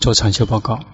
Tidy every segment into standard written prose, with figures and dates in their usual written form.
做禅修报告。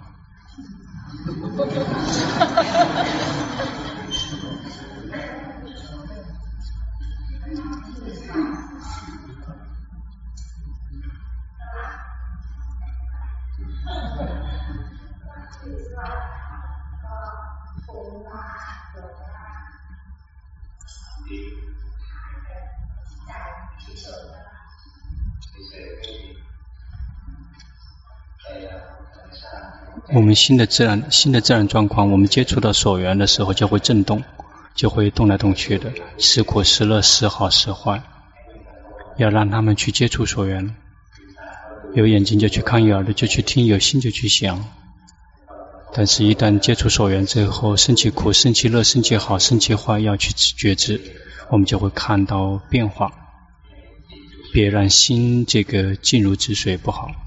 我们新的自然状况，我们接触到所缘的时候就会震动，就会动来动去的，是苦是乐，是好是坏，要让他们去接触所缘。有眼睛就去看，有耳朵就去听，有心就去想。但是一旦接触所缘之后，生起苦，生起乐，生起好，生起坏，要去觉知，我们就会看到变化。别让心这个静如止水不好。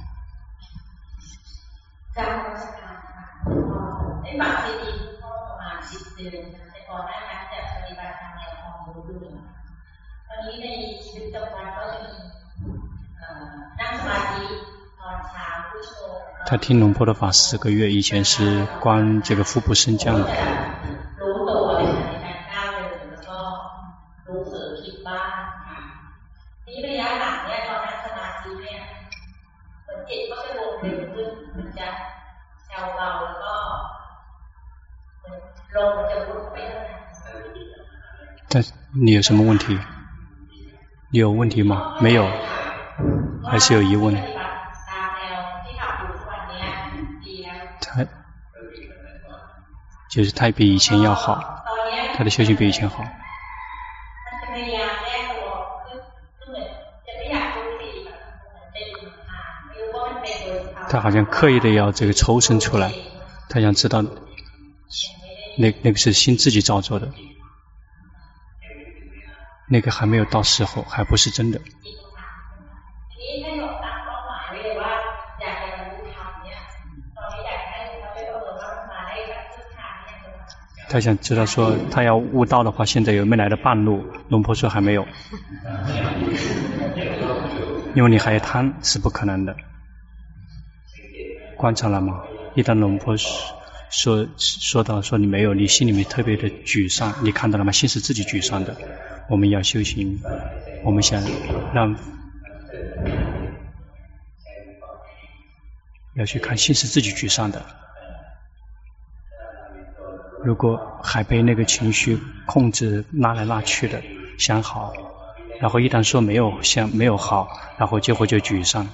他听龙婆的法4个月，以前是观这个腹部升降的。但你有什么问题？你有问题吗？没有，还是有疑问？他比以前要好，他的修行比以前好。他好像刻意的要这个抽身出来，他想知道那个是心自己造作的，那个还没有到时候，还不是真的。他想知道说，他要悟道的话，现在有没有来的半路？龙婆说还没有，因为你还贪是不可能的。观察了吗？一旦龙婆说到说你没有，你心里面特别的沮丧，你看到了吗？心是自己沮丧的。我们要修行，我们想要去看心是自己沮丧的。如果还被那个情绪控制拉来拉去的，想好，然后一旦说没有好，然后结果就沮丧。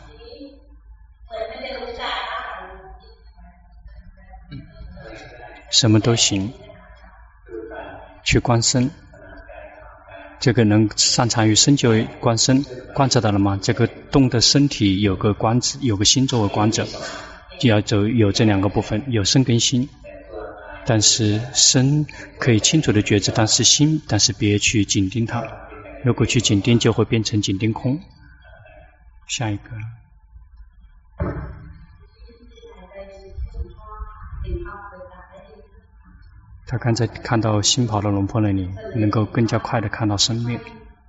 什么都行，去观身，这个能擅长于身就观身，观察到了吗？这个动的身体有个观者，有个心作为观者，就要走有这2个部分，有身跟心。但是身可以清楚的觉知，但是别去紧盯它，如果去紧盯就会变成紧盯空。下一个。他刚才看到新跑到龙婆那里，能够更加快的看到生命。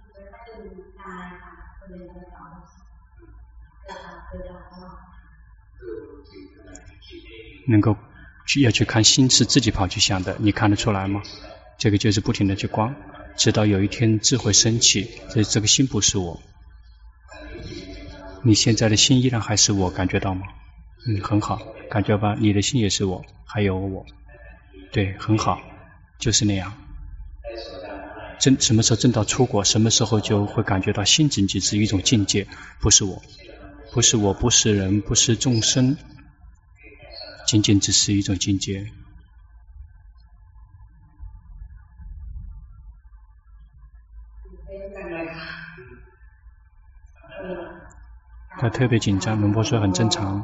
能够要去看心是自己跑去想的，你看得出来吗？这个就是不停的去观，直到有一天智慧升起，这个心不是我。你现在的心依然还是我，感觉到吗？很好，感觉吧，你的心也是我，还有我。对，很好，就是那样。什么时候证到出果，什么时候就会感觉到心仅仅是一种境界，不是我，不是我，不是人，不是众生，仅仅只是一种境界。他特别紧张，龙婆说很正常。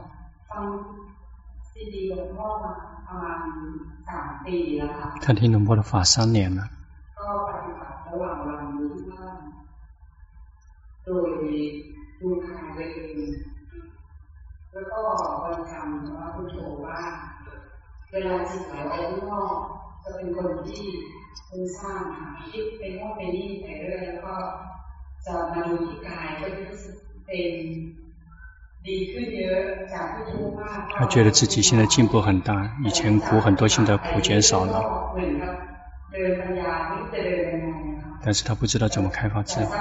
他听龙婆的法3年了。 他觉得自己现在进步很大，以前苦很多，现在苦减少了，但是他不知道怎么开发智慧。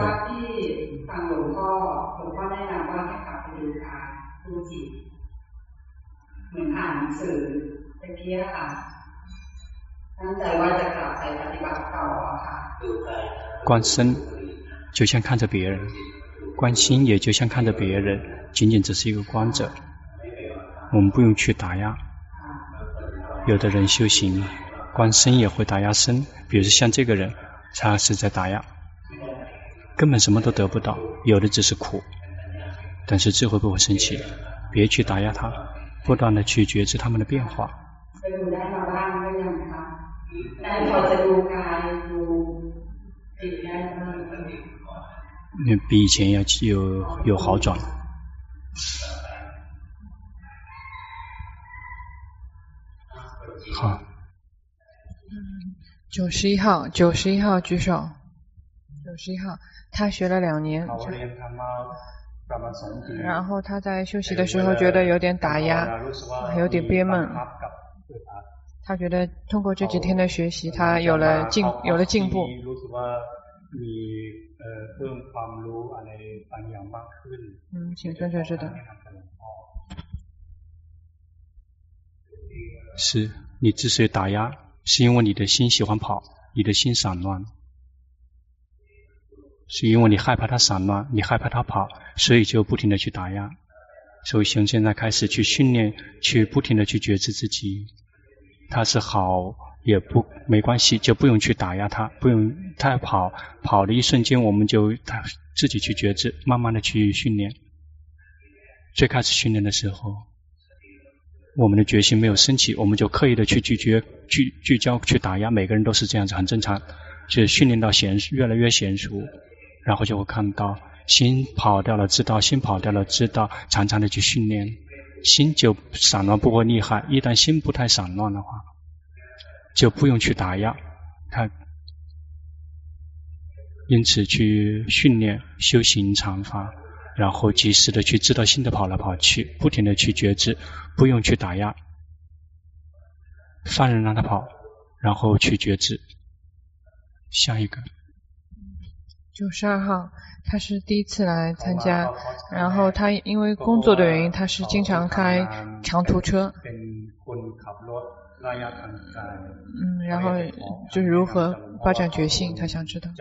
观身就像看着别人，观心也就像看着别人，仅仅只是一个观者，我们不用去打压。有的人修行观身也会打压身，比如像这个人他是在打压，根本什么都得不到，有的只是苦，但是智慧不会生气，别去打压他，不断的去觉知他们的变化。比以前要有好转。好。 91号举手。91号，他学了2年，然后他在休息的时候觉得有点打压，有点憋闷。他觉得通过这几天的学习，他有了进步。请尊者知道。 是你之所以打压，是因为你的心喜欢跑，你的心散乱，是因为你害怕它散乱，你害怕它跑，所以就不停的去打压。所以从现在开始去训练，去不停的去觉知自己，它是好也不没关系，就不用去打压它，不用太跑的一瞬间，我们就自己去觉知，慢慢的去训练。最开始训练的时候，我们的决心没有升起，我们就刻意的去聚焦去打压，每个人都是这样子，很正常。就训练到越来越娴熟，然后就会看到心跑掉了知道，心跑掉了知道，常常的去训练，心就散乱不会厉害。一旦心不太散乱的话，就不用去打压它。因此去训练修行禅法，然后及时的去知道心的跑来跑去，不停的去觉知，不用去打压，放任让它跑，然后去觉知。下一个 92号，他是第一次来参加，然后他因为工作的原因，他是经常开长途车。然后就是如何发展觉性，他想知道。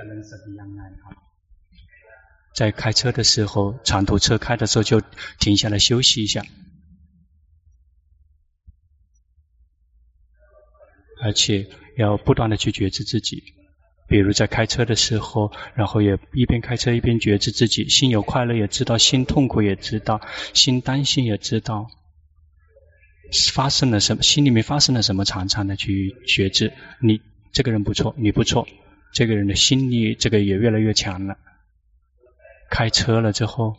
在开车的时候，长途车开的时候就停下来休息一下，而且要不断的去觉知自己。比如在开车的时候，然后也一边开车一边觉知自己，心有快乐也知道，心痛苦也知道，心担心也知道，发生了什么，心里面发生了什么，常常的去觉知。你这个人不错，你不错，这个人的心力这个也越来越强了。开车了之后，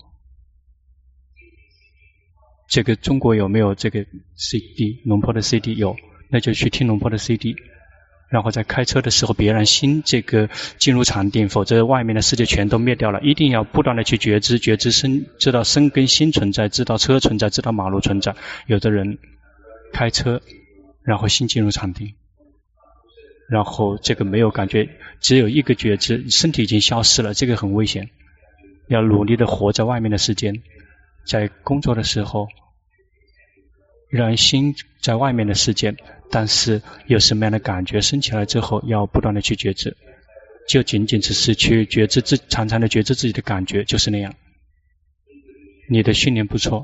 这个中国有没有这个 CD 龙坡的 CD？ 有，那就去听龙坡的 CD。然后在开车的时候，别让心这个进入禅定，否则外面的世界全都灭掉了。一定要不断的去觉知身，知道身跟心存在，知道车存在，知道马路存在。有的人开车，然后心进入禅定，然后这个没有感觉，只有一个觉知，身体已经消失了，这个很危险。要努力的活在外面的时间，在工作的时候，让心在外面的世界，但是有什么样的感觉升起来之后，要不断的去觉知，就仅仅只是去觉知常常的觉知自己的感觉，就是那样。你的训练不错。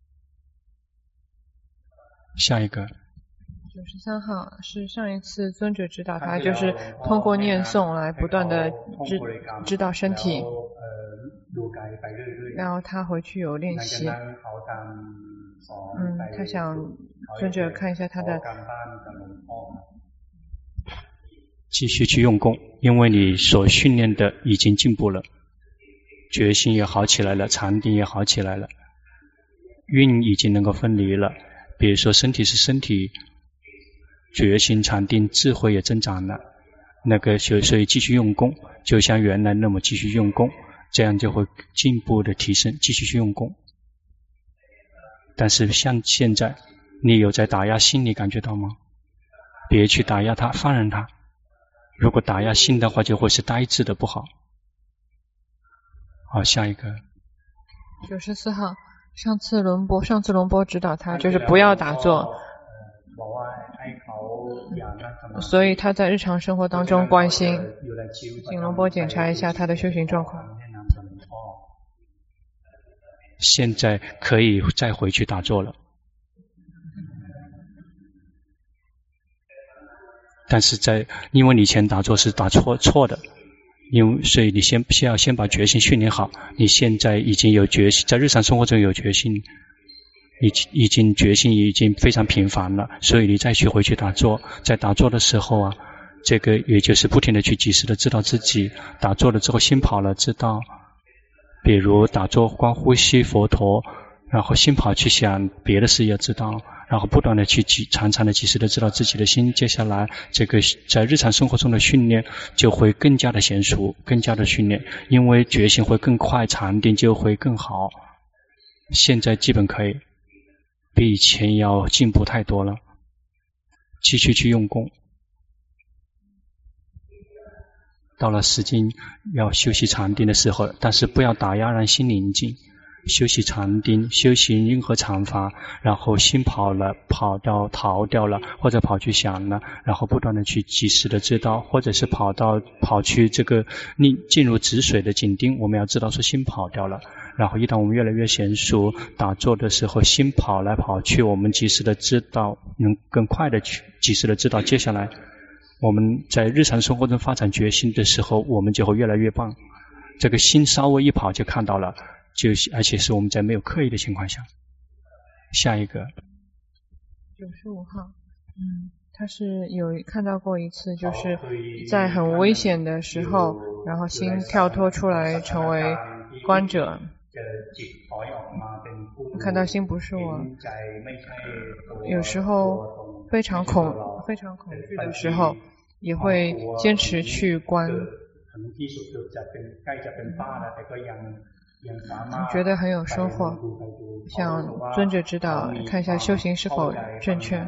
下一个 93号是上一次尊者指导他，就是通过念诵来不断的知道身体，然后他回去有练习。他想尊者看一下他的， 继续去用功，因为你所训练的已经进步了，决心也好起来了，禅定也好起来了，运已经能够分离了。比如说身体是身体，决心禅定智慧也增长了，那个所以继续用功，就像原来那么继续用功，这样就会进步的提升，继续去用功。 但是像现在，你有在打压心，你感觉到吗？别去打压它，放任它。如果打压心的话，就会是呆滞的，不好。好，下一个。 94号，上次龙波指导他就是不要打坐，所以他在日常生活当中关心，请龙波检查一下他的修行状况。 现在可以再回去打坐了，但是因为你以前打坐是打错的，所以你要先把决心训练好。你现在已经有决心，在日常生活中有决心，决心已经非常频繁了，所以你再回去打坐，在打坐的时候啊，这个也就是不停的去及时的知道自己打坐了之后心跑了，知道，比如打坐观呼吸佛陀，然后心跑去想别的事也知道，然后不断的去常常的及时的知道自己的心。接下来这个在日常生活中的训练就会更加的娴熟，更加的训练，因为决心会更快，禅定就会更好。现在基本可以，比以前要进步太多了，继续去用功。到了时间要休息禅定的时候，但是不要打压，让心宁静。休息禅定，修行任何禅法，然后心跑了，逃掉了，或者跑去想了，然后不断的去及时的知道，或者是跑去这个进入止水的紧盯，我们要知道说心跑掉了。然后一旦我们越来越娴熟，打坐的时候心跑来跑去，我们及时的知道，能更快的去及时的知道。接下来我们在日常生活中发展决心的时候，我们就会越来越棒。这个心稍微一跑就看到了，而且是我们在没有刻意的情况下。下一个 95号，他是有看到过一次，就是在很危险的时候，然后心跳脱出来成为观者，看到心不是我，有时候非常恐惧的时候，也会坚持去观。觉得很有收获，想尊者指导看一下修行是否正确。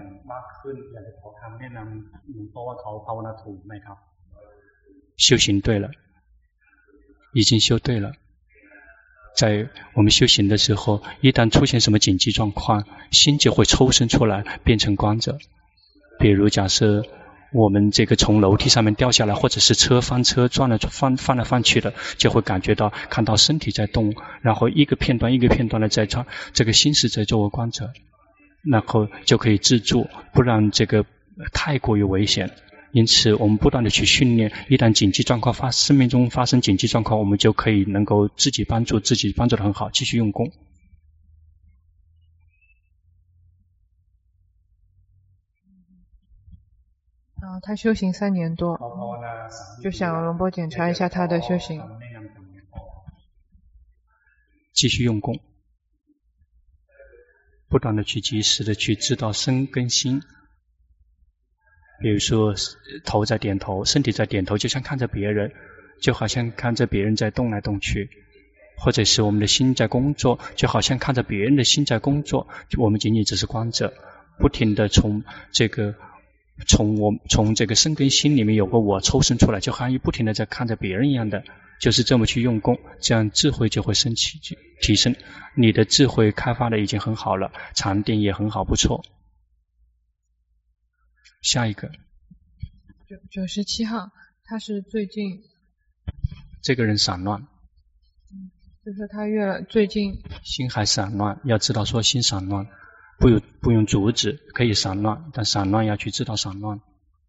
修行对了，已经修对了。在我们修行的时候，一旦出现什么紧急状况，心就会抽身出来变成观者。比如假设我们这个从楼梯上面掉下来，或者是车翻车翻来翻去的，就会看到身体在动，然后一个片段一个片段的在这个心是在作为观者，然后就可以自助，不让这个太过于危险。因此我们不断的去训练，一旦紧急状况生命中发生紧急状况，我们就可以能够自己帮助得很好，继续用功。 他修行3年多，就想龙波检查一下他的修行。 继续用功，不断的去及时的去知道身跟心。比如说头在点头，身体在点头，就像看着别人，就好像看着别人在动来动去，或者是我们的心在工作，就好像看着别人的心在工作，我们仅仅只是观者，不停的从这个身跟心里面有个我抽身出来，就好像不停的在看着别人一样的，就是这么去用功，这样智慧就会提升。你的智慧开发的已经很好了，禅定也很好，不错。下一个 97号，他是最近这个人散乱， 就是他最近心还散乱，要知道说心散乱不用阻止，可以散乱，但散乱要去知道散乱。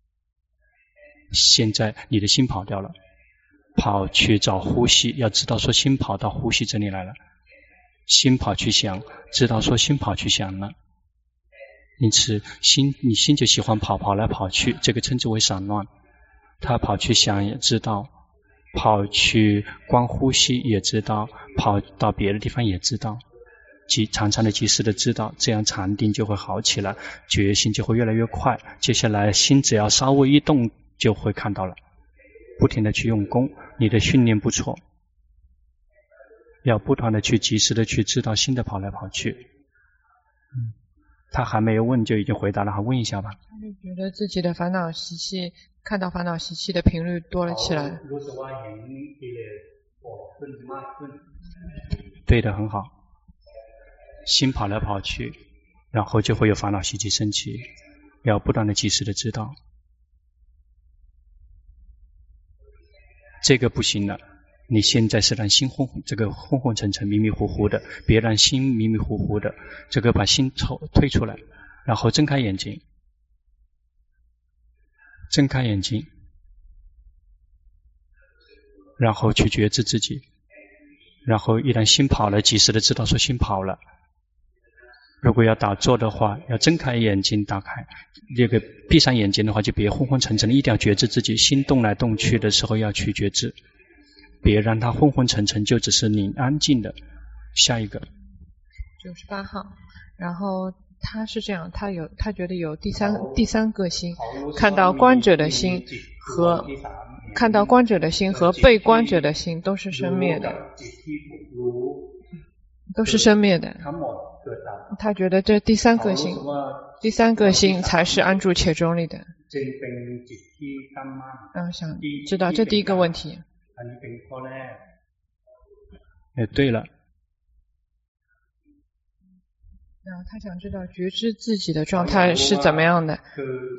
现在你的心跑掉了，跑去找呼吸，要知道说心跑到呼吸这里来了，心跑去想，知道说心跑去想了。因此你心就喜欢跑来跑去，这个称之为散乱。他跑去想也知道，跑去观呼吸也知道，跑到别的地方也知道，常常的及时的知道，这样禅定就会好起来，决心就会越来越快。接下来心只要稍微一动就会看到了，不停的去用功，你的训练不错，要不断的去及时的去知道心的跑来跑去。 他还没有问就已经回答了，还问一下吧。 他就觉得自己的烦恼习气，看到烦恼习气的频率多了起来。 对的，很好。心跑来跑去，然后就会有烦恼习气升起，要不断的及时的知道。这个不行了，你现在是让心昏昏沉沉、迷迷糊糊的，别让心迷迷糊糊的，这个把心推出来，然后睁开眼睛，睁开眼睛，然后去觉知自己，然后一旦心跑了，及时的知道说心跑了。如果要打坐的话，要睁开眼睛打开，这个闭上眼睛的话就别昏昏沉沉的，一定要觉知自己心动来动去的时候要去觉知，别让它昏昏沉沉，就只是你安静的。下一个 98号，然后他是这样，他觉得有第三个心，看到观者的心和被观者的心都是生灭的，都是生灭的。他觉得这第三个心才是安住且中立的。想知道这第一个问题。 对了。 然后他想知道觉知自己的状态是怎么样的。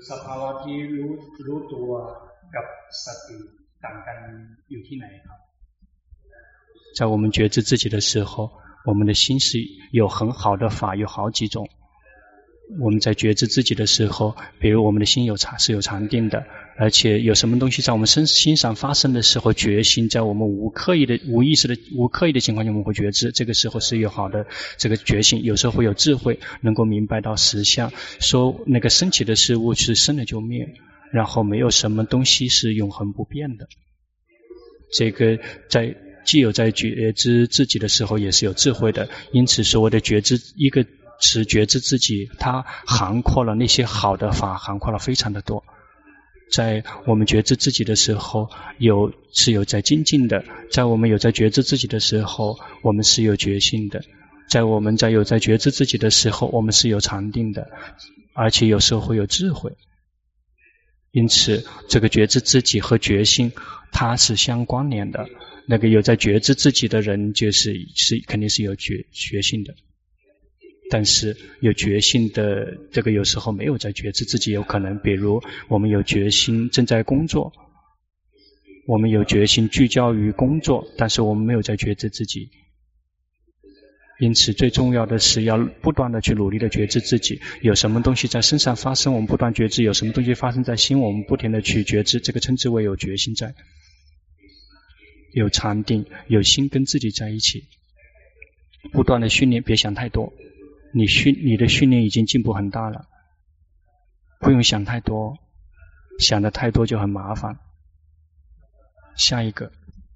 在我们觉知自己的时候，我们的心是有很好的法，有好几种。我们在觉知自己的时候，比如我们的心是有禅定的，而且有什么东西在我们心上发生的时候，觉心在我们无刻意的情况下，我们会觉知，这个时候是有好的这个觉性，有时候会有智慧，能够明白到实相，说那个升起的事物是生了就灭，然后没有什么东西是永恒不变的。这个既有在觉知自己的时候也是有智慧的，因此所谓的觉知，一个词觉知自己，它涵括了那些好的法，涵括了非常的多。在我们觉知自己的时候，是有在精进的，在我们有在觉知自己的时候，我们是有觉性的，在我们有在觉知自己的时候，我们是有禅定的，而且有时候会有智慧。因此这个觉知自己和觉性它是相关联的，那个有在觉知自己的人肯定是有觉性的，但是有觉性的这个有时候没有在觉知自己，有可能比如我们有决心正在工作，我们有决心聚焦于工作，但是我们没有在觉知自己。因此最重要的是要不断的去努力的觉知自己，有什么东西在身上发生我们不断觉知，有什么东西发生在心我们不停的去觉知，这个称之为有觉心在，有禅定，有心跟自己在一起，不断的训练，别想太多，你的训练已经进步很大了，不用想太多，想的太多就很麻烦。下一个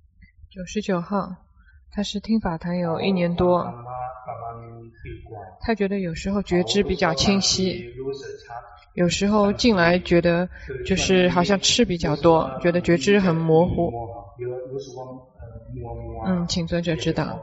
99号，他是听法坛有1年多，他觉得有时候觉知比较清晰，有时候进来觉得就是好像吃比较多，觉得觉知很模糊。请尊者指导。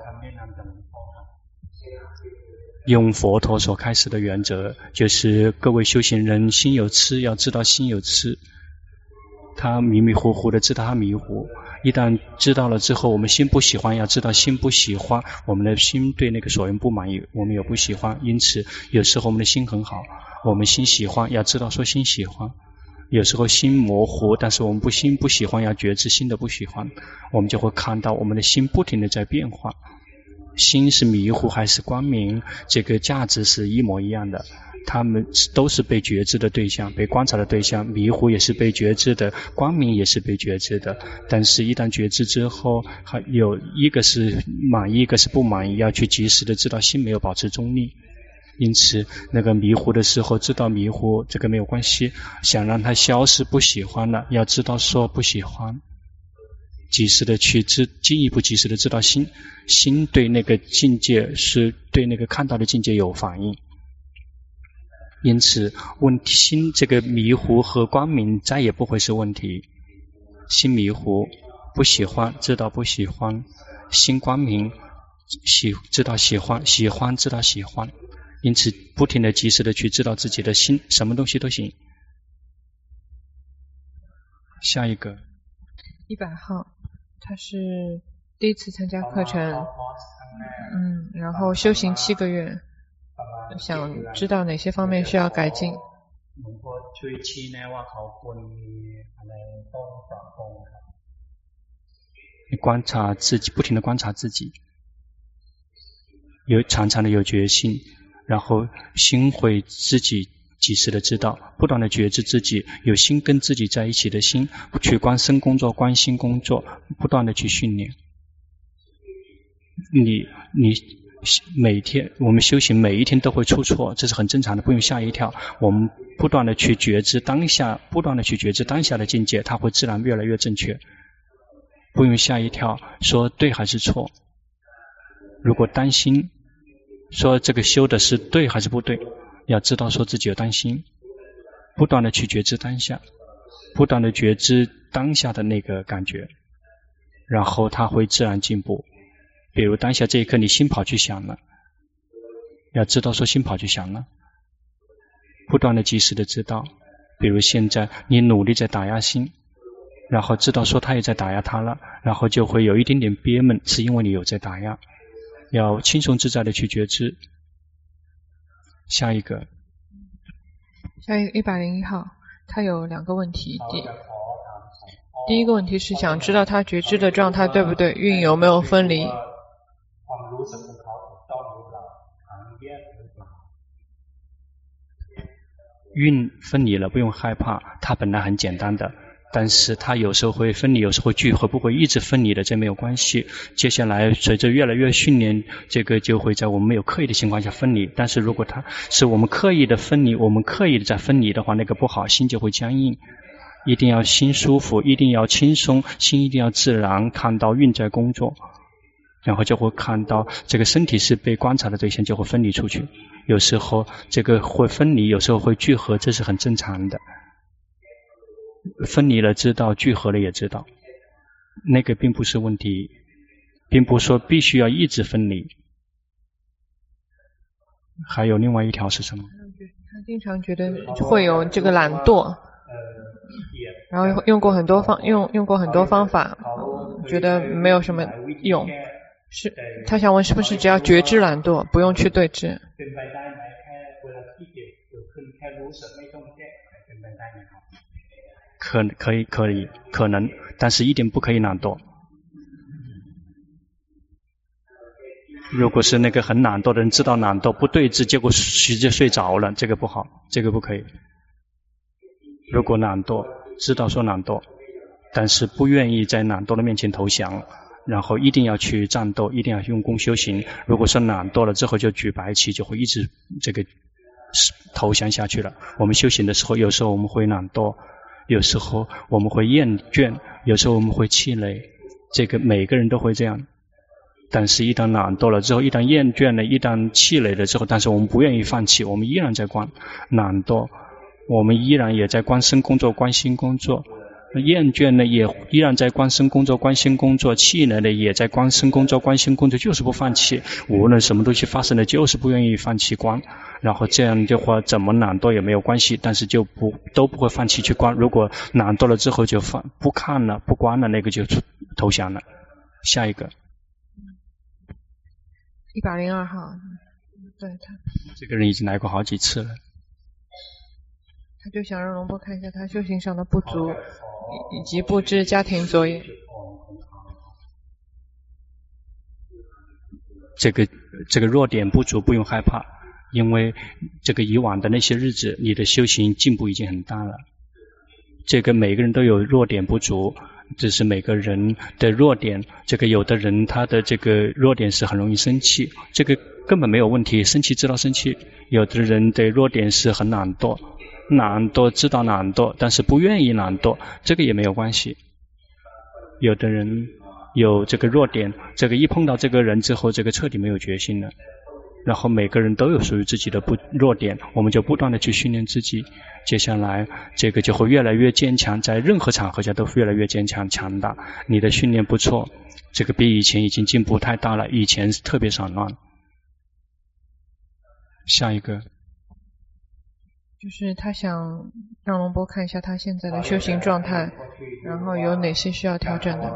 用佛陀所开始的原则，就是各位修行人心有痴，要知道心有痴，他迷迷糊糊的知道他迷糊，一旦知道了之后，我们心不喜欢，要知道心不喜欢，我们的心对那个所缘不满意，我们有不喜欢，因此有时候我们的心很好，我们心喜欢，要知道说心喜欢，有时候心模糊，但是我们心不喜欢，要觉知心的不喜欢，我们就会看到我们的心不停的在变化，心是迷糊还是光明，这个价值是一模一样的，他们都是被觉知的对象，被观察的对象，迷糊也是被觉知的，光明也是被觉知的，但是一旦觉知之后，还有一个是满意，一个是不满意，要去及时的知道心没有保持中立。因此那个迷糊的时候知道迷糊，这个没有关系，想让它消失不喜欢了，要知道说不喜欢，及时的去进一步及时的知道心对那个境界是对那个看到的境界有反应。因此心这个迷糊和光明再也不会是问题，心迷糊不喜欢知道不喜欢，心光明知道喜欢，喜欢知道喜欢， 因此不停地及时地去知道自己的心，什么东西都行。下一个 100号，他是第一次参加课程，然后修行7个月，想知道哪些方面需要改进。 你观察自己，不停地观察自己，常常的有决心，然后心会自己及时的知道，不断的觉知自己，有心跟自己在一起的心，去观身工作、观心工作，不断的去训练。你每天我们修行每一天都会出错，这是很正常的，不用吓一跳。我们不断的去觉知当下，不断的去觉知当下的境界，它会自然越来越正确。不用吓一跳，说对还是错。如果担心说这个修的是对还是不对，要知道说自己有担心，不断的去觉知当下，不断的觉知当下的那个感觉，然后它会自然进步。比如当下这一刻你心跑去想了，要知道说心跑去想了，不断的及时的知道。比如现在你努力在打压心，然后知道说他也在打压他了，然后就会有一点点憋闷，是因为你有在打压，要轻松自在的去觉知。下一个 101号，他有2个问题。第一个问题是想知道他觉知的状态对不对，运有没有分离。 运分离了不用害怕，它本来很简单的，但是它有时候会分离，有时候聚合，不会一直分离的，这没有关系。接下来随着越来越训练，这个就会在我们没有刻意的情况下分离。但是如果它是我们刻意的分离，我们刻意的在分离的话，那个不好，心就会僵硬。一定要心舒服，一定要轻松，心一定要自然，看到运在工作，然后就会看到这个身体是被观察的对象，就会分离出去。有时候这个会分离，有时候会聚合，这是很正常的。分离了知道，聚合了也知道，那个并不是问题，并不是说必须要一直分离。还有另外一条是什么？ 他经常觉得会有这个懒惰，然后用过很多方法，觉得没有什么用。是他想问，是不是只要觉知懒惰，不用去对治？可能，但是一点不可以懒惰。如果是那个很懒惰的人知道懒惰不对治，结果直接睡着了，这个不好，这个不可以。如果懒惰知道说懒惰，但是不愿意在懒惰的面前投降，然后一定要去战斗，一定要用功修行。如果说懒惰了之后就举白旗，就会一直这个投降下去了。我们修行的时候，有时候我们会懒惰，有时候我们会厌倦，有时候我们会气馁，这个每个人都会这样。但是一旦懒惰了之后，一旦厌倦了，一旦气馁了之后，但是我们不愿意放弃，我们依然在观懒惰，我们依然也在观身工作、观心工作。厌倦了也依然在观身工作、观心工作，气馁了也在观身工作、观心工作，就是不放弃。无论什么东西发生了，就是不愿意放弃观。然后这样的话，怎么懒惰也没有关系，但是都不会放弃去观。如果懒惰了之后就不看了、不观了，那个就投降了。下一个 102号，对他这个人已经来过好几次了。 他就想让龙波看一下他修行上的不足，以及布置家庭作业。 这个弱点不足不用害怕，因为这个以往的那些日子，你的修行进步已经很大了。这个每个人都有弱点不足，这是每个人的弱点。这个有的人他的这个弱点是很容易生气，这个根本没有问题，生气知道生气。有的人的弱点是很懒惰，懒惰知道懒惰，但是不愿意懒惰，这个也没有关系。有的人有这个弱点，这个一碰到这个人之后，这个彻底没有决心了。然后每个人都有属于自己的弱点，我们就不断的去训练自己，接下来这个就会越来越坚强，在任何场合下都越来越坚强强大。你的训练不错，这个比以前已经进步太大了，以前特别散乱。 下一个就是他想让龙波看一下他现在的修行状态，然后有哪些需要调整的。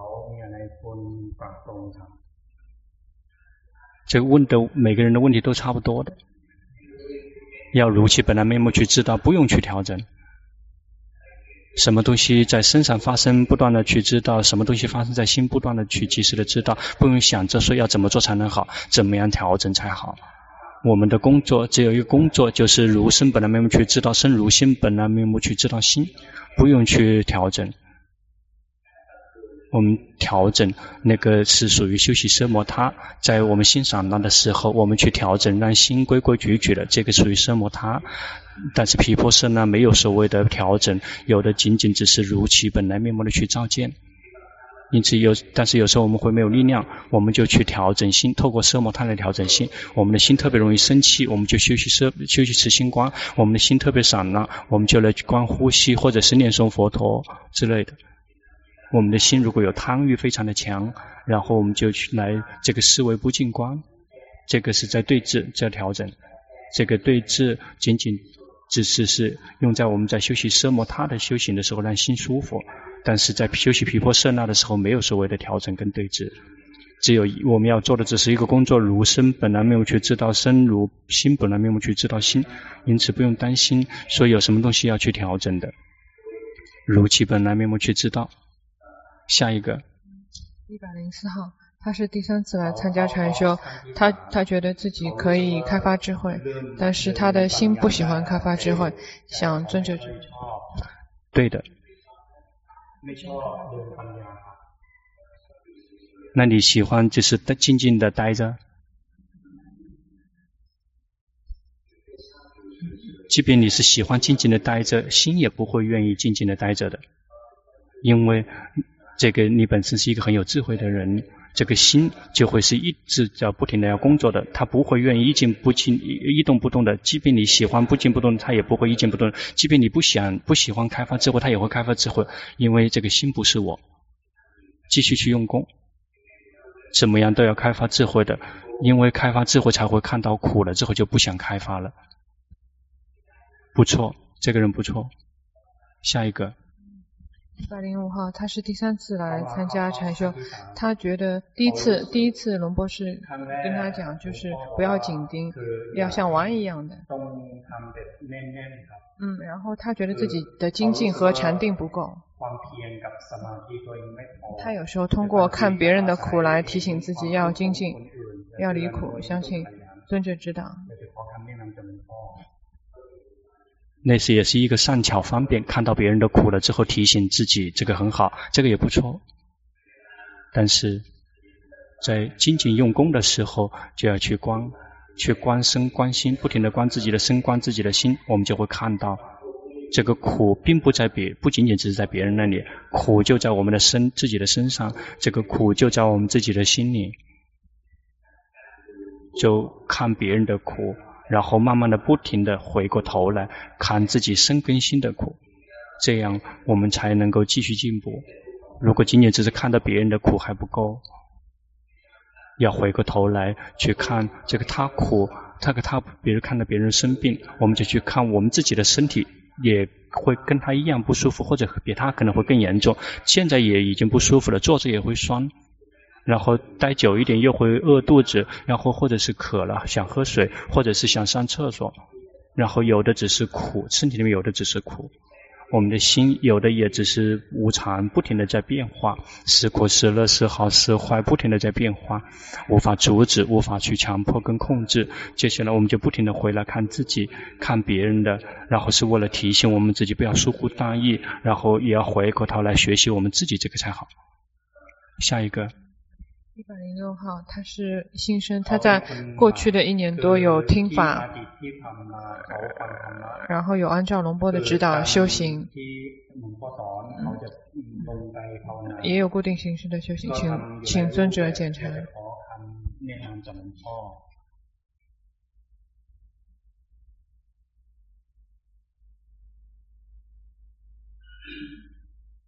这个问的每个人的问题都差不多的，要如其本来面目去知道，不用去调整。什么东西在身上发生，不断的去知道；什么东西发生在心，不断的去及时的知道，不用想着说要怎么做才能好，怎么样调整才好。我们的工作只有一个工作，就是如身本来面目去知道身，如心本来面目去知道心，不用去调整。我们调整那个是属于休息奢摩他，在我们欣赏那的时候，我们去调整让心规规矩矩的，这个属于奢摩他。但是毗婆舍那没有所谓的调整，有的仅仅只是如其本来面目的去照见。因此但是有时候我们会没有力量，我们就去调整心，透过奢摩他来调整心。我们的心特别容易生气，我们就休息持心观；我们的心特别散了，我们就来观呼吸，或者是念诵佛陀之类的。我们的心如果有贪欲非常的强，然后我们就去来这个思维不净观，这个是在对治，在调整。这个对治仅仅只是用在我们在休息奢摩他的修行的时候让心舒服，但是在休息毗婆舍那的时候没有所谓的调整跟对治。只有我们要做的只是一个工作，如身本来面目去知道身，如心本来面目去知道心。因此不用担心说有什么东西要去调整的，如其本来面目去知道。下一个 104号，他是第3次来参加禅修，他觉得自己可以开发智慧，但是他的心不喜欢开发智慧，想尊者。 对的。那你喜欢就是静静的待着？即便你是喜欢静静的待着，心也不会愿意静静的待着的，因为这个你本身是一个很有智慧的人，这个心就会是一直要不停的要工作的，他不会愿意一动不动的。即便你喜欢不静不动，他也不会一静不动。即便你不喜欢开发智慧，他也会开发智慧，因为这个心不是我。继续去用功，怎么样都要开发智慧的，因为开发智慧才会看到苦了之后就不想开发了。不错，这个人不错。下一个 105号，他是第3次来参加禅修，他觉得第一次龙波士跟他讲，就是不要紧盯，要像玩一样的。然后他觉得自己的精进和禅定不够，他有时候通过看别人的苦来提醒自己要精进，要离苦，相信尊者指导。 那是也是一个善巧方便，看到别人的苦了之后提醒自己，这个很好，这个也不错。但是在精进用功的时候，就要去观身观心，不停地观自己的身，观自己的心，我们就会看到这个苦并不仅仅只是在别人那里，苦就在我们的自己的身上，这个苦就在我们自己的心里。就看别人的苦，然后慢慢的不停的回过头来看自己身跟心的苦，这样我们才能够继续进步。如果仅仅只是看到别人的苦还不够，要回过头来去看这个他苦，比如看到别人生病，我们就去看我们自己的身体也会跟他一样不舒服，或者比他可能会更严重，现在也已经不舒服了，坐着也会酸，然后待久一点又会饿肚子，然后或者是渴了想喝水，或者是想上厕所，然后有的只是苦，身体里面有的只是苦，我们的心有的也只是无常，不停的在变化，是苦是乐是好是坏，不停的在变化，无法阻止，无法去强迫跟控制。接下来我们就不停的回来看自己，看别人的，然后是为了提醒我们自己不要疏忽大意，然后也要回过头来学习我们自己，这个才好。下一个 106号，他是新生，他在过去的1年多有听法，然后有按照龙波的指导修行，也有固定形式的修行，请尊者检查。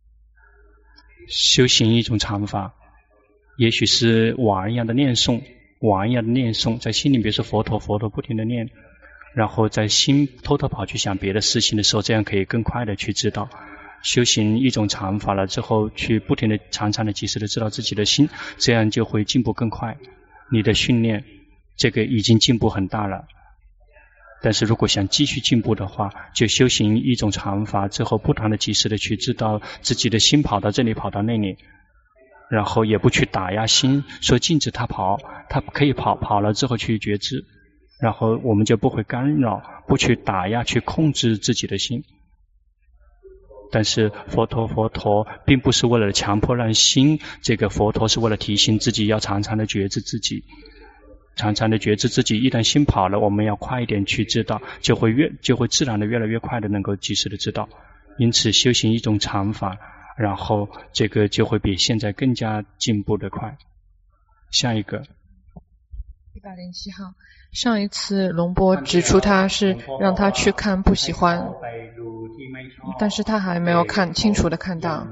修行一种禅法，也许是瓦一样的念诵， 玩一样的念诵，在心里比如说佛陀佛陀不停的念，然后在心偷偷跑去想别的事情的时候，这样可以更快的去知道。修行一种禅法了之后，去不停的常常的及时的知道自己的心，这样就会进步更快。你的训练这个已经进步很大了，但是如果想继续进步的话，就修行一种禅法之后，不断的及时的去知道自己的心跑到这里跑到那里，然后也不去打压心，说禁止它跑，它可以跑，跑了之后去觉知，然后我们就不会干扰，不去打压去控制自己的心。但是佛陀并不是为了强迫让心，这个佛陀是为了提醒自己要常常的觉知自己，常常的觉知自己。一旦心跑了，我们要快一点去知道，就会自然的越来越快的能够及时的知道。因此修行一种禅法，然后这个就会比现在更加进步的快。下一个 107号，上一次龙波指出他是让他去看不喜欢，但是他还没有清楚的看到。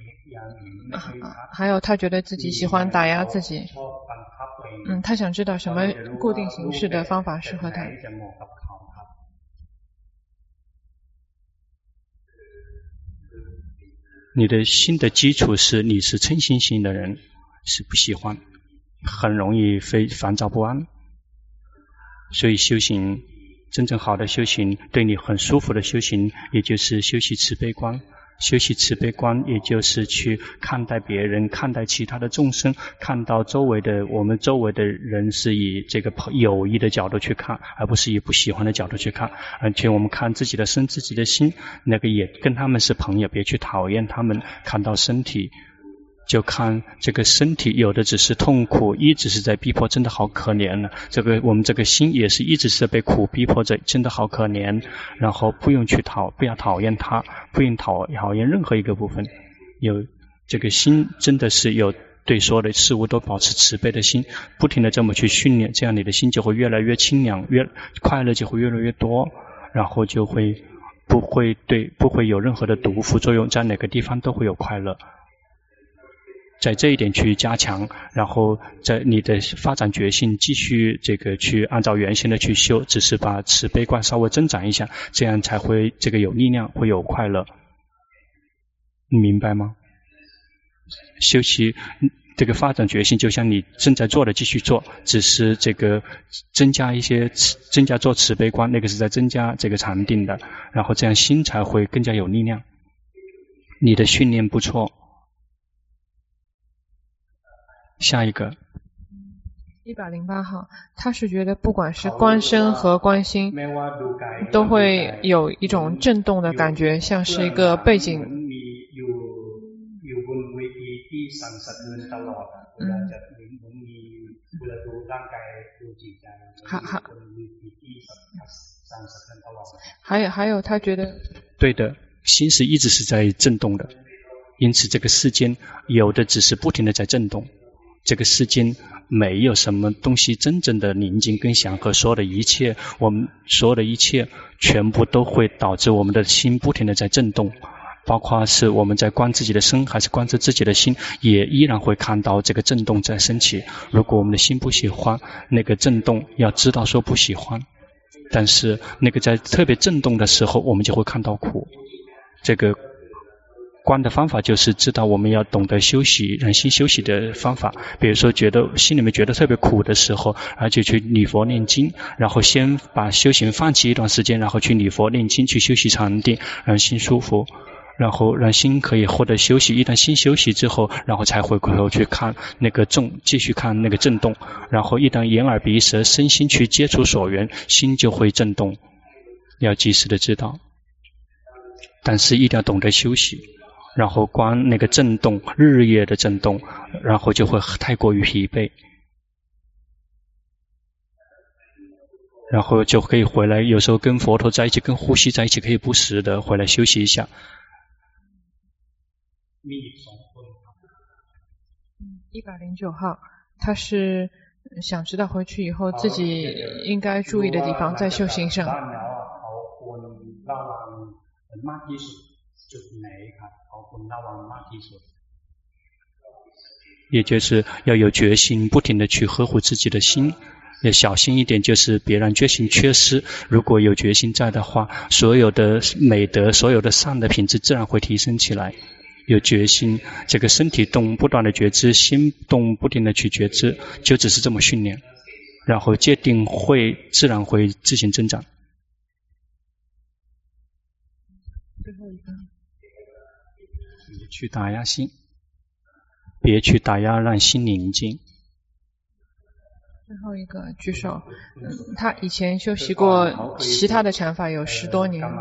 还有他觉得自己喜欢打压自己，他想知道什么固定形式的方法适合他。 你的心的基础是你是嗔心型的人，是不喜欢，很容易烦躁不安，所以修行真正好的修行，对你很舒服的修行，也就是修习慈悲观。修习慈悲观，也就是去看待别人，看待其他的众生，看到我们周围的人是以这个友谊的角度去看，而不是以不喜欢的角度去看。而且我们看自己的身，自己的心，那个也跟他们是朋友，别去讨厌他们。看到身体，就看这个身体，有的只是痛苦，一直是在逼迫，真的好可怜了。我们这个心也是一直是被苦逼迫着，真的好可怜。然后不要讨厌它，不用讨厌任何一个部分。有这个心真的是有对所有的事物都保持慈悲的心，不停的这么去训练，这样你的心就会越来越清凉，快乐就会越来越多，然后就会不会有任何的毒副作用，在哪个地方都会有快乐。在这一点去加强，然后在你的发展决心继续去按照原先的去修，只是把慈悲观稍微增长一下，这样才会有力量，会有快乐。你明白吗？修习这个发展决心，就像你正在做的继续做，只是增加做慈悲观，那个是在增加这个禅定的，然后这样心才会更加有力量。你的训练不错。下一个 108号，他是觉得不管是观身和观心都会有一种震动的感觉，像是一个背景。还有他觉得对的，心是一直是在震动的，因此这个世间有的只是不停的在震动，这个世间没有什么东西真正的宁静跟祥和，所有的一切全部都会导致我们的心不停的在震动，包括是我们在观自己的身还是观自己的心，也依然会看到这个震动在升起。如果我们的心不喜欢那个震动，要知道说不喜欢，但是那个在特别震动的时候，我们就会看到苦。这个观的方法就是知道我们要懂得休息，让心休息的方法。比如说心里面觉得特别苦的时候，而且去礼佛念经，然后先把修行放弃一段时间，然后去礼佛念经，去休息禅定，让心舒服，然后让心可以获得休息。一旦心休息之后，然后才回过头去看那个继续看那个震动，然后一旦眼耳鼻舌身心去接触所缘，心就会震动，要及时的知道。但是一定要懂得休息，然后观那个震动，日夜的震动，然后就会太过于疲惫，然后就可以回来，有时候跟佛陀在一起，跟呼吸在一起，可以不时的回来休息一下。 109号，他是想知道回去以后自己应该注意的地方在修行上。 也就是要有决心，不停地去呵护自己的心。要小心一点，就是别让决心缺失。如果有决心在的话，所有的美德，所有的善的品质自然会提升起来。有决心，这个身体动不断的觉知，心动不停的去觉知，就只是这么训练，然后戒定会自然会自行增长。 最后一个， 别去打压心，别去打压，让心宁静。 最后一个举手，他以前修习过其他的禅法有10多年，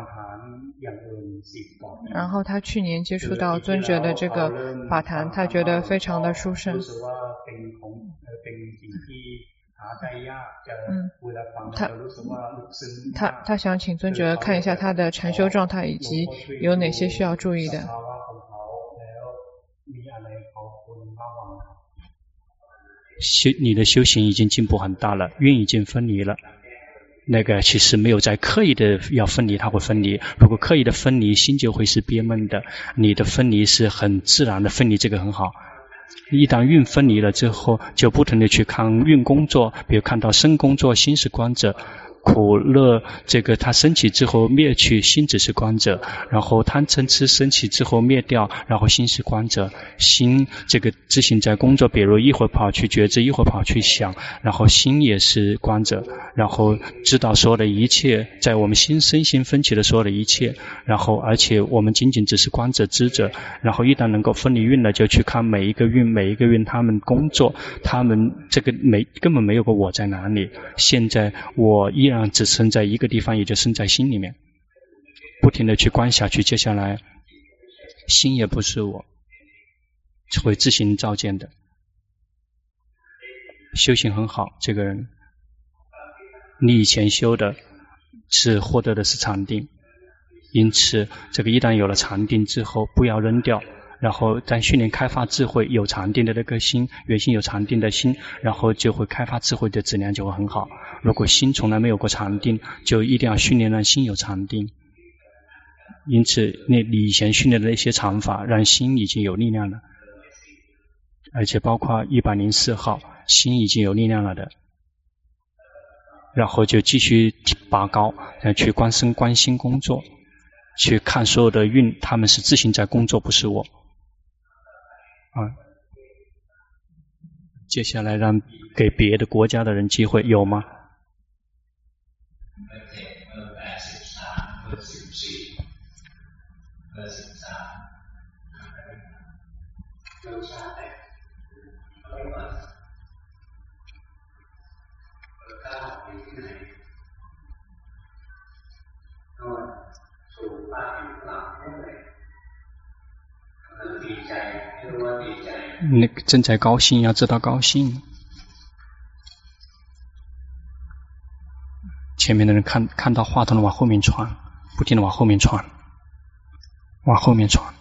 然后他去年接触到尊者的这个法坛，他觉得非常的殊胜。他想请尊者看一下他的禅修状态以及有哪些需要注意的。 你的修行已经进步很大了，愿已经分离了。那个其实没有在刻意的要分离，它会分离。如果刻意的分离，心就会是憋闷的。你的分离是很自然的分离，这个很好。一旦运分离了之后，就不停的去看运工作，比如看到身工作，心是观者。苦乐这个它升起之后灭去，心只是观者，然后贪嗔痴升起之后灭掉，然后心是观者。心这个自行在工作，比如一会儿跑去觉知，一会儿跑去想，然后心也是观者，然后知道所有的一切，在我们身心分起的所有的一切，然后而且我们仅仅只是观者知者，然后一旦能够分离运了，就去看每一个运他们工作，他们这个根本没有个我在哪里。现在我依然只生在一个地方，也就生在心里面，不停的去观下去。接下来心也不是我，会自行照见的。修行很好，这个人你以前修的是获得的是禅定，因此这个一旦有了禅定之后不要扔掉，然后在训练开发智慧，有禅定的那颗心，原先有禅定的心，然后就会开发智慧的质量就会很好。如果心从来没有过禅定，就一定要训练让心有禅定。因此你以前训练的那些禅法让心已经有力量了，而且包括104号心已经有力量了的，然后就继续拔高，去观身观心工作，去看所有的运，他们是自行在工作，不是我。接下来让给别的国家的人机会，有吗？那个正在高兴，要知道高兴。前面的人看到话筒的往后面传，不停的往后面传，往后面传。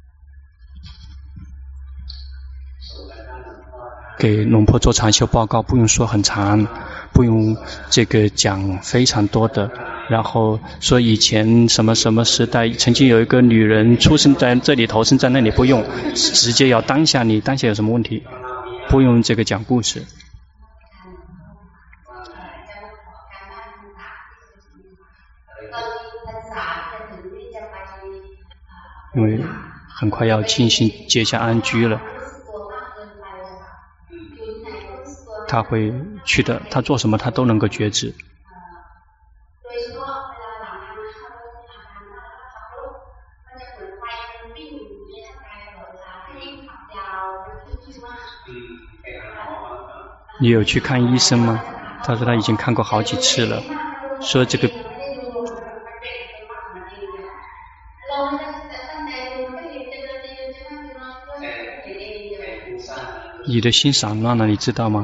给龙婆做禅修报告，不用说很长，不用这个讲非常多的，然后说以前什么什么时代曾经有一个女人出生在这里，投生在那里，不用，直接要当下你当下有什么问题，不用这个讲故事。因为很快要进行结下安居了，他会去的，他做什么他都能够觉知。你有去看医生吗？他说他已经看过好几次了，说这个你的心散乱了，你知道吗？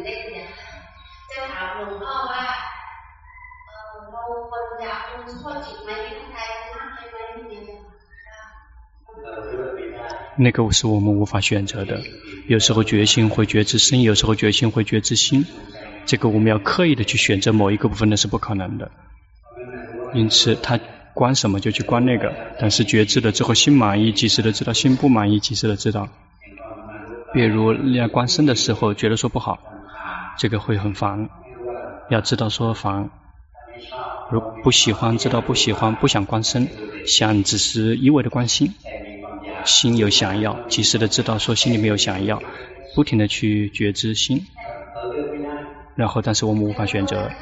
那个是我们无法选择的，有时候觉性会觉知身，有时候觉性会觉知心，这个我们要刻意的去选择某一个部分，那是不可能的。因此他观什么就去观那个，但是觉知了之后心满意，及时的知道；心不满意，及时的知道。 比如要观身的时候，觉得说不好，这个会很烦。要知道说烦，如不喜欢，知道不喜欢，不想观身，想只是一味的观心，心有想要，及时的知道说心里没有想要，不停的去觉知心，然后但是我们无法选择。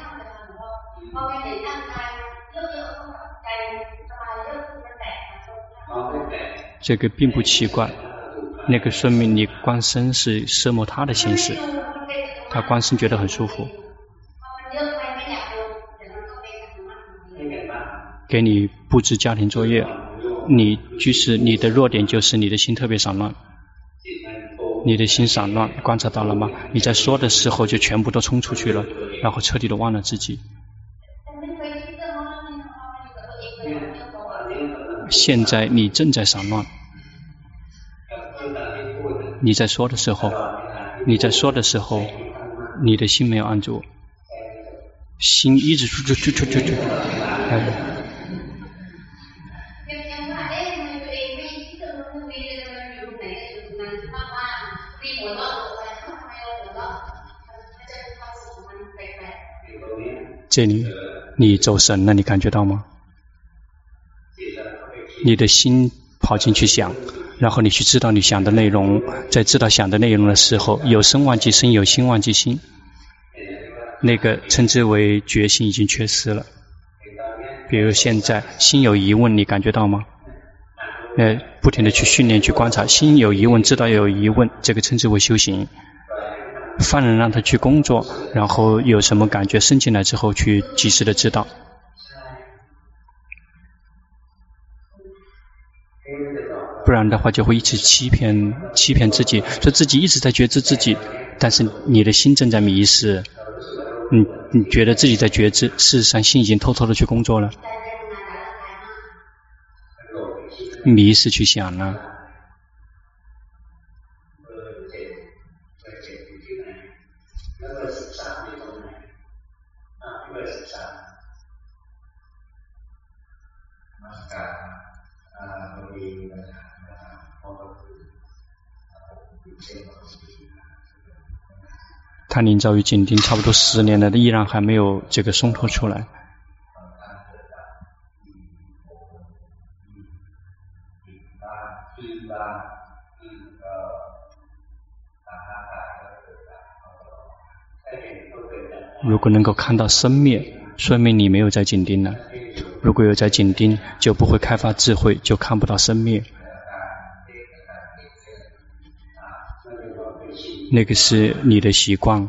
这个并不奇怪，那个说明你观身是摄摩他的心事，他观身觉得很舒服。给你布置家庭作业，你就是你的弱点就是你的心特别散乱，你的心散乱，观察到了吗？你在说的时候就全部都冲出去了，然后彻底的忘了自己。现在你正在散乱，你在说的时候，你的心没有按住，心一直出。这里你走神了，你感觉到吗？你的心跑进去想，然后你去知道你想的内容，在知道想的内容的时候，有身忘记身，有心忘记心，那个称之为觉性已经缺失了。比如现在心有疑问，你感觉到吗？不停的去训练去观察，心有疑问，知道有疑问，这个称之为修行。放任让他去工作，然后有什么感觉升进来之后去及时的知道。不然的话就会一直欺骗自己，说自己一直在觉知自己，但是你的心正在迷失。你觉得自己在觉知，事实上心已经偷偷的去工作了，迷失去想了。他临遭于紧盯差不多10年了，依然还没有这个松脱出来。如果能够看到生灭，说明你没有在紧盯了。如果有在紧盯，就不会开发智慧，就看不到生灭。那个是你的习惯，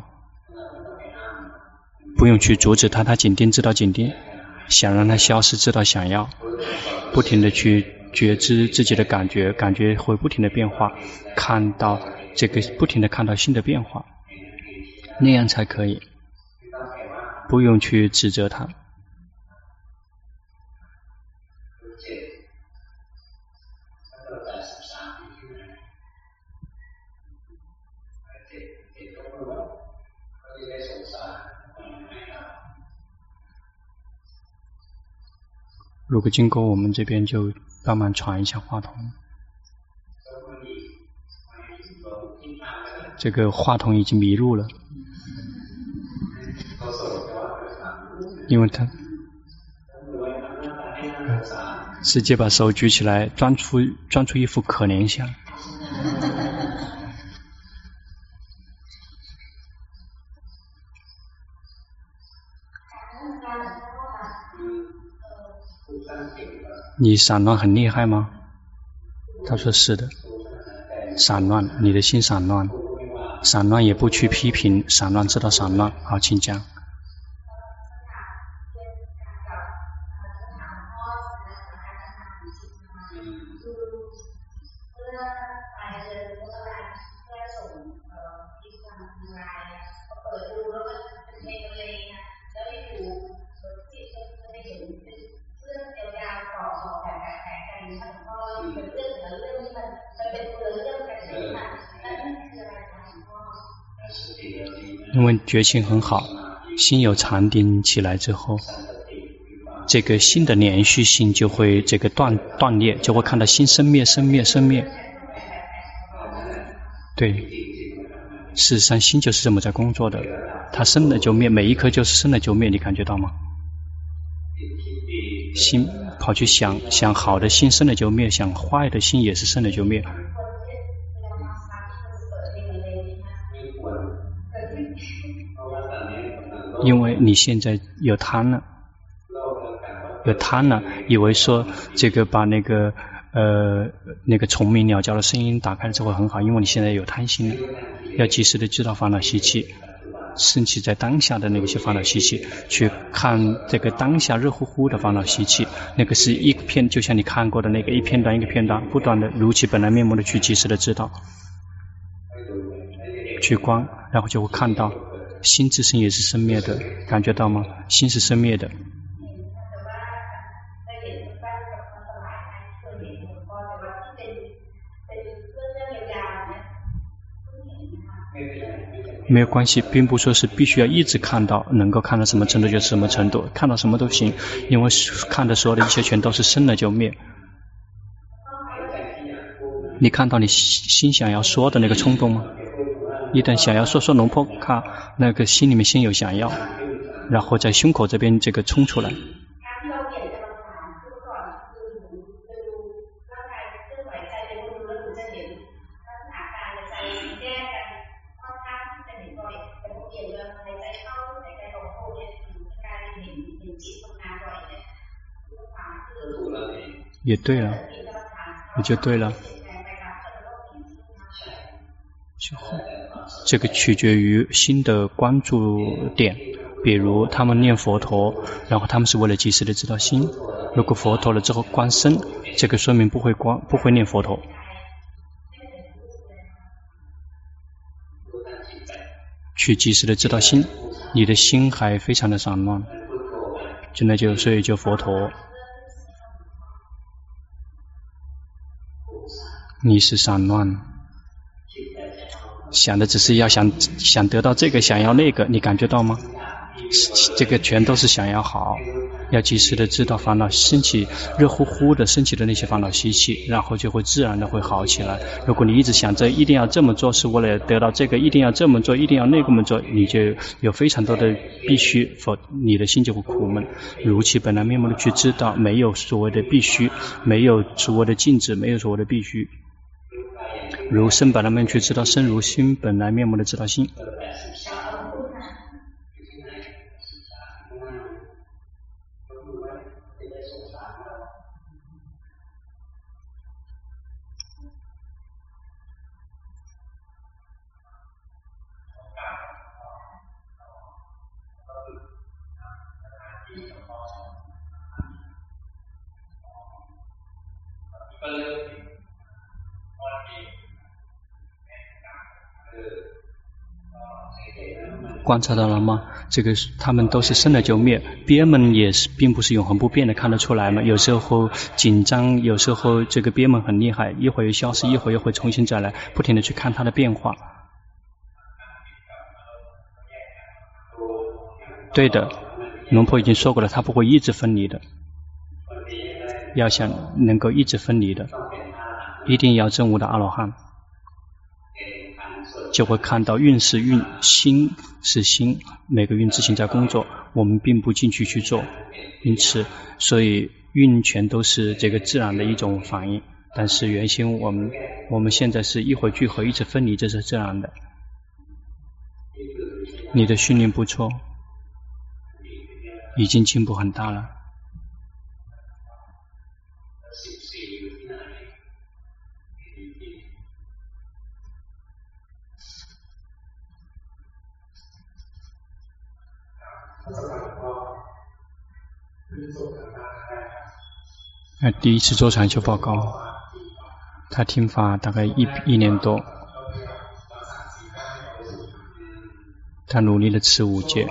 不用去阻止他，他紧盯知道紧盯，想让他消失知道想要，不停的去觉知自己的感觉，感觉会不停的变化，看到这个不停的看到新的变化，那样才可以，不用去指责他。如果经过我们这边就帮忙传一下话筒。这个话筒已经迷路了，因为他直接把手举起来，装出一副可怜相。你散乱很厉害吗？他说是的，散乱，你的心散乱，散乱也不去批评，散乱知道散乱。好，请讲。因为觉性很好，心有禅定起来之后，这个心的连续性就会这个断裂，就会看到心生灭生灭生灭。 对，事实上心就是这么在工作的，它生了就灭，每一颗就是生了就灭，你感觉到吗？心跑去想好的心生了就灭，想坏的心也是生了就灭。因为你现在有贪了，以为说这个把那个虫鸣鸟叫的声音打开了之后很好，因为你现在有贪心了，要及时的知道烦恼习气，升起在当下的那些烦恼习气，去看这个当下热乎乎的烦恼习气，那个是一片，就像你看过的那个一片段一个片段，不断的如其本来面目的去及时的知道，去观，然后就会看到心自身也是生灭的，感觉到吗？心是生灭的。没有关系，并不说是必须要一直看到，能够看到什么程度就是什么程度，看到什么都行，因为看的所有的一切全都是生了就灭。你看到你心想要说的那个冲动吗？一旦想要说龙婆卡，那个心里面先有想要，然后在胸口这边这个冲出来。也对了，也就对了。这个取决于心的关注点，比如他们念佛陀，然后他们是为了及时的知道心。如果佛陀了之后观身，这个说明不会念佛陀。去及时的知道心，你的心还非常的散乱，所以就佛陀。你是散乱，想的只是要想得到这个，想要那个，你感觉到吗？这个全都是想要好，要及时的知道烦恼升起，热乎乎的升起的那些烦恼习气，然后就会自然的会好起来。如果你一直想着一定要这么做是为了得到这个，一定要这么做，一定要那么做，你就有非常多的必须，否你的心就会苦闷。如其本来面目的去知道，没有所谓的必须，没有所谓的禁止，没有所谓的必须。如身本来面去知道身，如心本来面目的知道心。观察到了吗？这个他们都是生了就灭，憋闷也是并不是永恒不变的，看得出来吗？有时候紧张，有时候这个憋闷很厉害，一会儿又消失，一会儿又会重新再来，不停的去看它的变化。对的，龙婆已经说过了，他不会一直分离的。要想能够一直分离的，一定要证悟的阿罗汉，就会看到运是运，心是心，每个运自行在工作，我们并不进去做，因此所以运全都是这个自然的一种反应，但是原先我们现在是一会聚合一直分离，这是自然的。你的训练不错，已经进步很大了。第一次做禅修报告，他听法大概一年多，他努力的持5戒。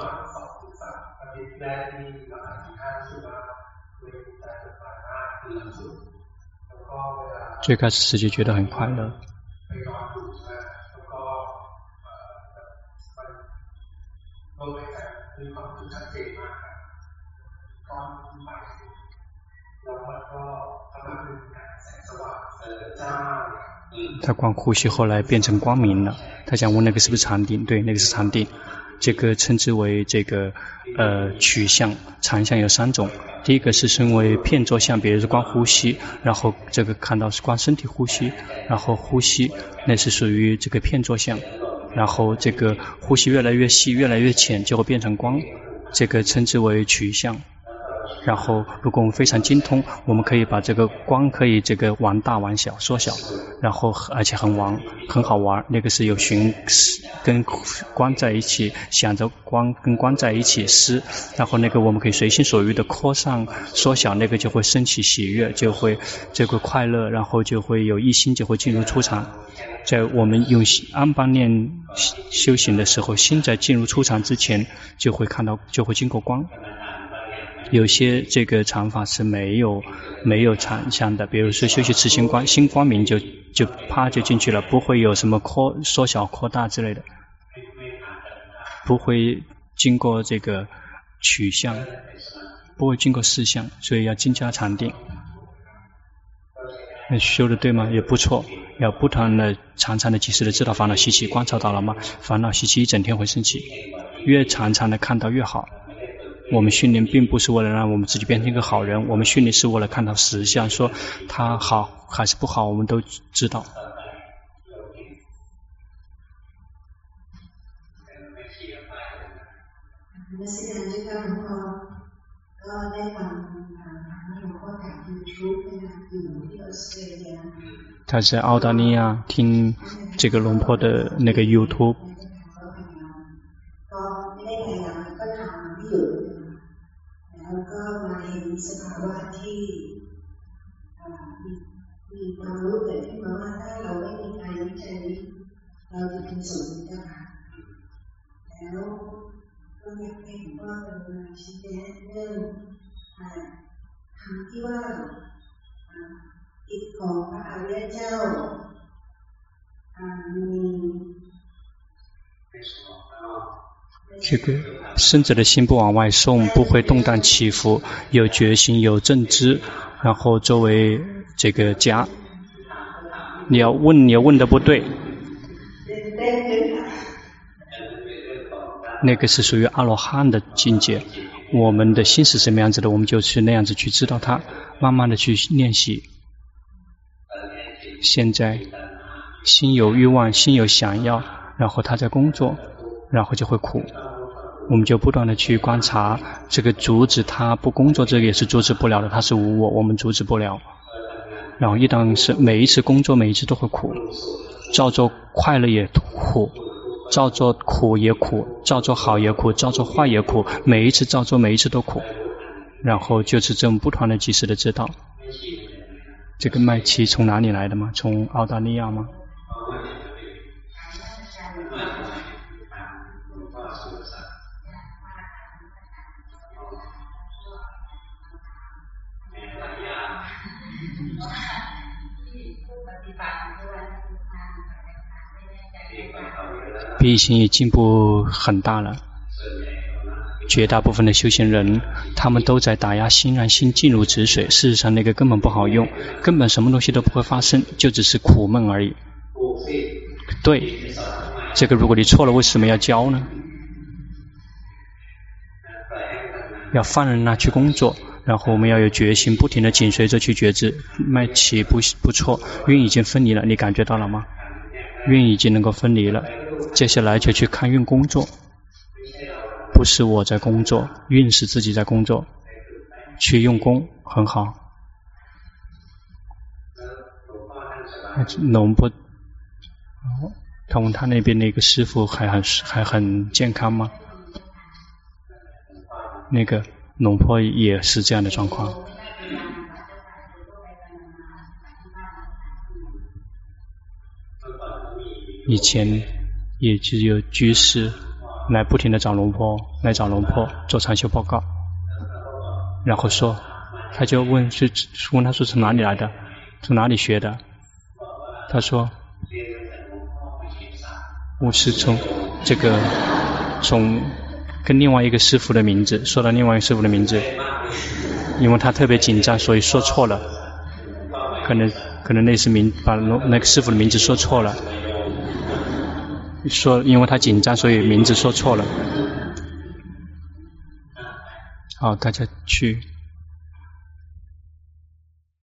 最开始自己觉得很快乐， 他光呼吸后来变成光明了。他想问那个是不是禅定？对，那个是禅定。这个称之为这个取相，禅相有3种。第一个是称为片作相，比如说光呼吸，然后这个看到是光身体呼吸，然后呼吸，那是属于这个片作相。然后这个呼吸越来越细，越来越浅，就会变成光，这个称之为取相。然后如果我们非常精通，我们可以把这个光可以这个玩大玩小缩小，然后而且很好玩，那个是有跟光在一起，想着光跟光在一起施，然后那个我们可以随心所欲的扩上缩小，那个就会升起喜悦，就会这个快乐，然后就会有一心就会进入初禅。在我们用安般念修行的时候，心在进入初禅之前就会看到，就会经过光。有些这个禅法是没有禅相的，比如说修习持心观，心光明就啪就进去了，不会有什么缩小扩大之类的，不会经过这个取向，不会经过四相，所以要精加禅定。修的对吗？也不错，要不断的常常的及时的知道烦恼习气，观察到了吗？烦恼习气一整天会升起，越常常的看到越好。我们训练并不是为了让我们自己变成一个好人，我们训练是为了看到实相，说他好还是不好，我们都知道。他在澳大利亚听这个龙坡的那个 YouTube。 แล้วก็มาเห็นสภาวะที่มีความรู้เกิดขึ้นมาว่าถ้าเราไม่มีการวิจัยเราจะเป็นศูนย์เจ้าค่ะแล้วก็อยากให้หลวงพ่อเป็นมาชี้แนะเรื่องคำที่ว่ากิจของพระอริยเจ้ามี这个圣者的心不往外送，不会动荡起伏，有决心，有正知，然后作为这个家，你要问的不对，那个是属于阿罗汉的境界。我们的心是什么样子的，我们就去那样子去知道它，慢慢的去练习。现在心有欲望，心有想要，然后他在工作，然后就会苦，我们就不断的去观察，这个阻止他不工作，这个也是阻止不了的，他是无我，我们阻止不了。然后一旦是每一次工作，每一次都会苦，照做快乐也苦，照做苦也苦，照做好也苦，照做坏也苦，每一次照做，每一次都苦。然后就是这么不断的及时的知道。这个麦琪从哪里来的吗？从澳大利亚吗？比以前也进步很大了。绝大部分的修行人，他们都在打压心，让心进入止水。事实上，那个根本不好用，根本什么东西都不会发生，就只是苦闷而已。对，这个如果你错了，为什么要教呢？要放任他去工作，然后我们要有决心，不停的紧随着去觉知。麦琪不错，运已经分离了，你感觉到了吗？运已经能够分离了，接下来就去看运工作。不是我在工作，运是自己在工作，去用功很好。龙波，他那边那个师傅还很健康吗？那个龙波也是这样的状况。以前也只有居士来不停的找龙坡，做禅修报告，然后说，他就问他说从哪里来的，从哪里学的？他说，我是从跟另外一个师父的名字，说到另外一个师父的名字，因为他特别紧张，所以说错了，可可能那是把那个师父的名字说错了，因为他紧张，所以名字说错了。好，大家去。